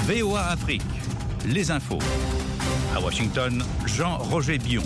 VOA Afrique, les infos. À Washington, Jean-Roger Bion.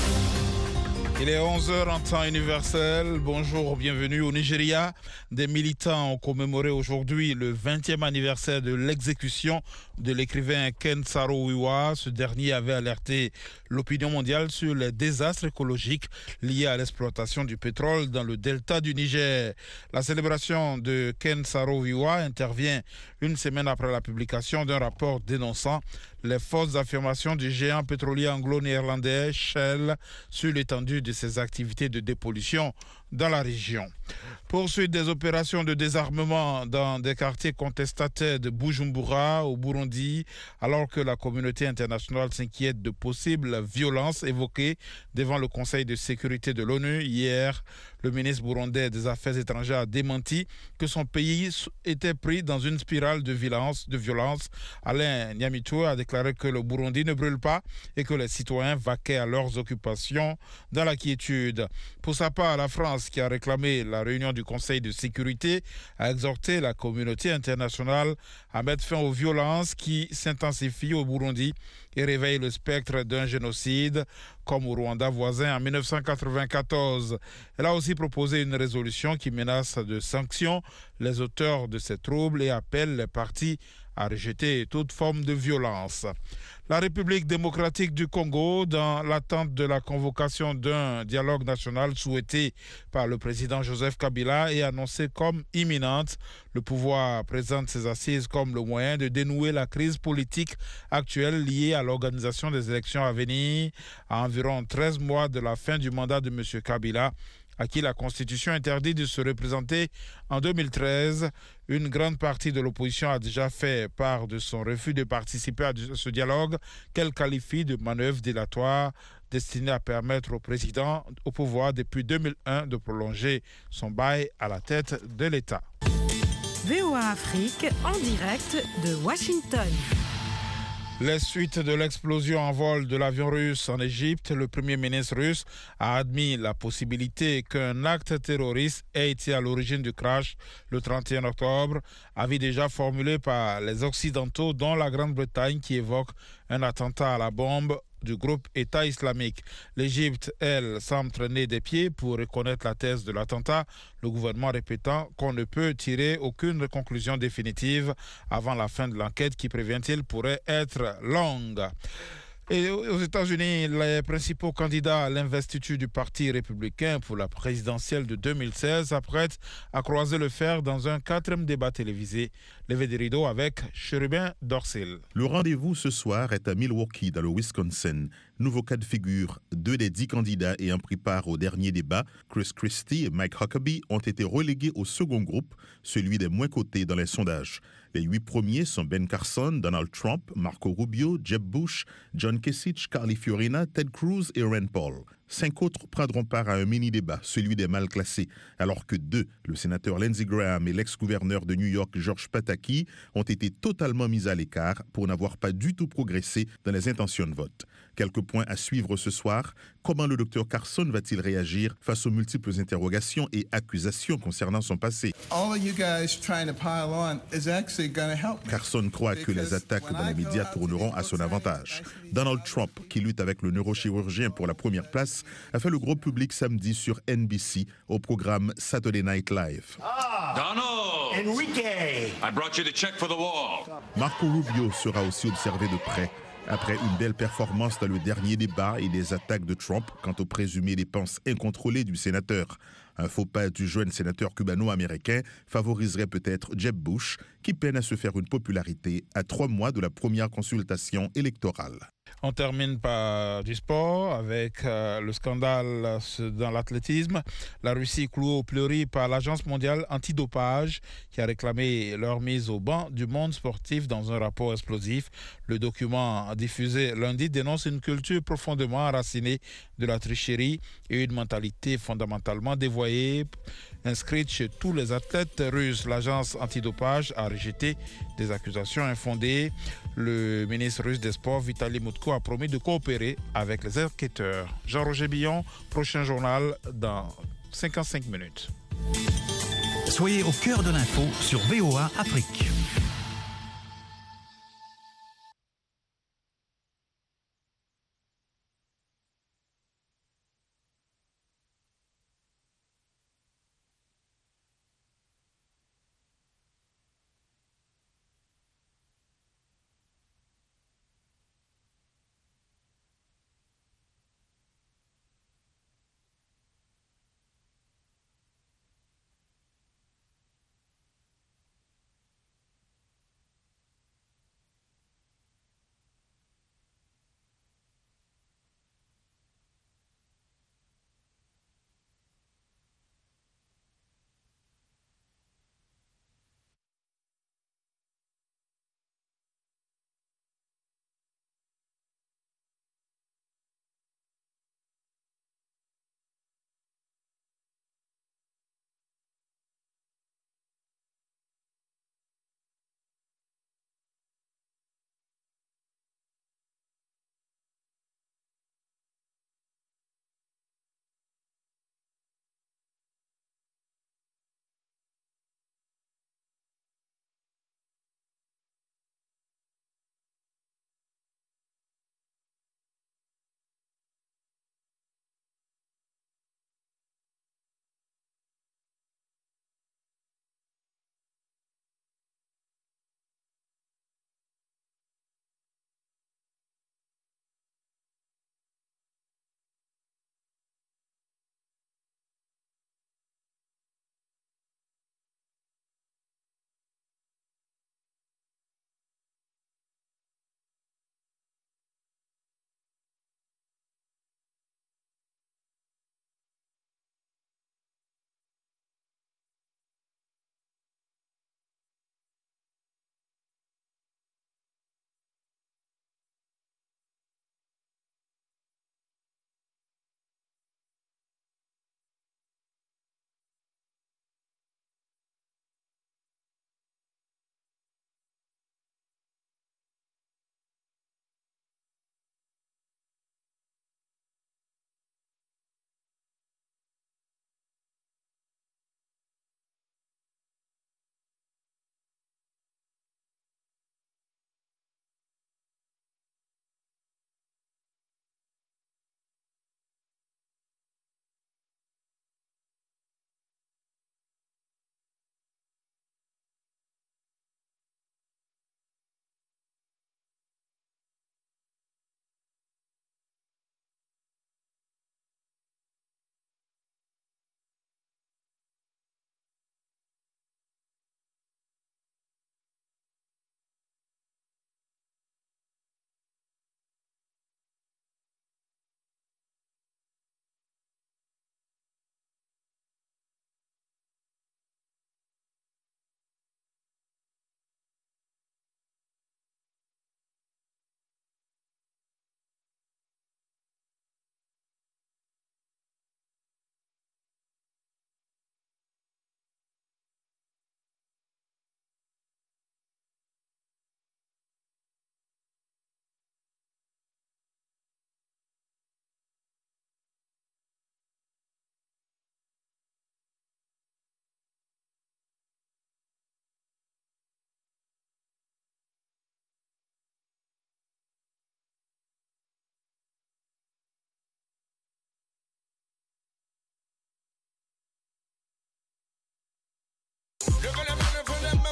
Il est 11h en temps universel. Bonjour, bienvenue au Nigeria. Des militants ont commémoré aujourd'hui le 20e anniversaire de l'exécution de l'écrivain Ken Saro-Wiwa. Ce dernier avait alerté l'opinion mondiale sur les désastres écologiques liés à l'exploitation du pétrole dans le delta du Niger. La célébration de Ken Saro-Wiwa intervient une semaine après la publication d'un rapport dénonçant les fausses affirmations du géant pétrolier anglo-néerlandais Shell sur l'étendue de ses activités de dépollution dans la région. Poursuite des opérations de désarmement dans des quartiers contestataires de Bujumbura au Burundi, alors que la communauté internationale s'inquiète de possibles violences évoquées devant le Conseil de sécurité de l'ONU hier. Le ministre burundais des Affaires étrangères a démenti que son pays était pris dans une spirale de violence. Alain Nyamitwe a déclaré que le Burundi ne brûle pas et que les citoyens vaquaient à leurs occupations dans la quiétude. Pour sa part, la France, qui a réclamé la réunion du Conseil de sécurité, a exhorté la communauté internationale à mettre fin aux violences qui s'intensifient au Burundi et réveillent le spectre d'un génocide comme au Rwanda voisin en 1994. Elle a aussi proposé une résolution qui menace de sanctions les auteurs de ces troubles et appelle les partis à rejeter toute forme de violence. La République démocratique du Congo, dans l'attente de la convocation d'un dialogue national souhaité par le président Joseph Kabila et annoncé comme imminente, le pouvoir présente ses assises comme le moyen de dénouer la crise politique actuelle liée à l'organisation des élections à venir, à environ 13 mois de la fin du mandat de M. Kabila, à qui la Constitution interdit de se représenter en 2013. Une grande partie de l'opposition a déjà fait part de son refus de participer à ce dialogue qu'elle qualifie de manœuvre dilatoire destinée à permettre au président au pouvoir depuis 2001 de prolonger son bail à la tête de l'État. VOA Afrique en direct de Washington. Les suites de l'explosion en vol de l'avion russe en Égypte, le premier ministre russe a admis la possibilité qu'un acte terroriste ait été à l'origine du crash le 31 octobre, avis déjà formulé par les Occidentaux, dont la Grande-Bretagne, qui évoque un attentat à la bombe du groupe État islamique. L'Égypte, elle, semble traîner des pieds pour reconnaître la thèse de l'attentat, le gouvernement répétant qu'on ne peut tirer aucune conclusion définitive avant la fin de l'enquête qui, prévient-il, pourrait être longue. Et aux États-Unis, les principaux candidats à l'investiture du Parti républicain pour la présidentielle de 2016 s'apprêtent à croiser le fer dans un 4e débat télévisé. Levé des rideaux avec Chérubin Dorsil. Le rendez-vous ce soir est à Milwaukee, dans le Wisconsin. Nouveau cas de figure, 2 des 10 candidats ayant pris part au dernier débat, Chris Christie et Mike Huckabee, ont été relégués au second groupe, celui des moins cotés dans les sondages. Les 8 premiers sont Ben Carson, Donald Trump, Marco Rubio, Jeb Bush, John Kasich, Carly Fiorina, Ted Cruz et Rand Paul. 5 autres prendront part à un mini-débat, celui des mal classés, alors que 2, le sénateur Lindsey Graham et l'ex-gouverneur de New York George Pataki, ont été totalement mis à l'écart pour n'avoir pas du tout progressé dans les intentions de vote. Quelques points à suivre ce soir. Comment le Dr Carson va-t-il réagir face aux multiples interrogations et accusations concernant son passé? Carson croit que les attaques dans les médias tourneront à son avantage. Donald Trump, qui lutte avec le neurochirurgien pour la première place, a fait le gros public samedi sur NBC au programme Saturday Night Live. Donald! Enrique! I brought you the check for the wall. Marco Rubio sera aussi observé de près. Après une belle performance dans le dernier débat et des attaques de Trump quant aux présumées dépenses incontrôlées du sénateur. Un faux pas du jeune sénateur cubano-américain favoriserait peut-être Jeb Bush, qui peine à se faire une popularité à 3 mois de la première consultation électorale. On termine par du sport avec le scandale dans l'athlétisme. La Russie clouée au pilori par l'Agence mondiale antidopage qui a réclamé leur mise au banc du monde sportif dans un rapport explosif. Le document diffusé lundi dénonce une culture profondément enracinée de la tricherie et une mentalité fondamentalement dévoyée inscrite chez tous les athlètes russes. L'agence antidopage a rejeté des accusations infondées. Le ministre russe des Sports, Vitaly Mutko, a promis de coopérer avec les enquêteurs. Jean-Roger Billon, prochain journal dans 55 minutes. Soyez au cœur de l'info sur VOA Afrique.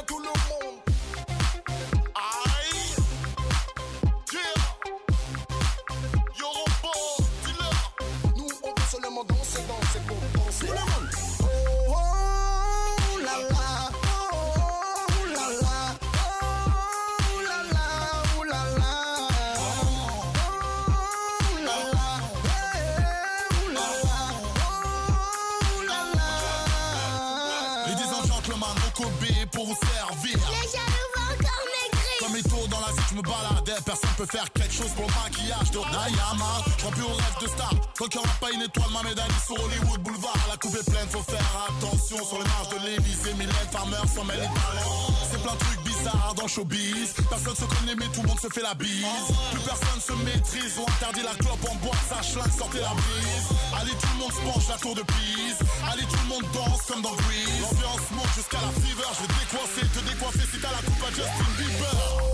tout le monde. Aïe. Yeah. Yoruba, dis-leur. Nous on peut seulement danser pour danser. Tout le monde. Oh oh la la. Oh la la. Oh la la. Oh la la. Oh la la. Oh la la. Oh la la. Ladies and gentlemen, Mokobe pour vous servir. Les jaloux vont encore maigrir. Comme Eto dans la vie, je me baladais. Personne peut faire quelque chose pour le maquillage de Nayama. Je remplis au rêve de star. Tant qu'il n'y aura pas une étoile, ma médaille sur Hollywood Boulevard. La coupe est pleine, faut faire attention. Sur les marches de l'Élysée, Mylène Farmer s'en mêle les talents. C'est plein de trucs bizarres dans le showbiz. Personne se connaît, mais tout le monde se fait la bise. Plus personne se maîtrise. On interdit la clope en boîte, ça schlingue, sortez la brise. Allez, tout le monde se penche, la tour de Pise. Allez, tout le monde danse comme dans Grease. L'ambiance monte jusqu'à la fever. Je vais te décoiffer si t'as la coupe à Justin Bieber.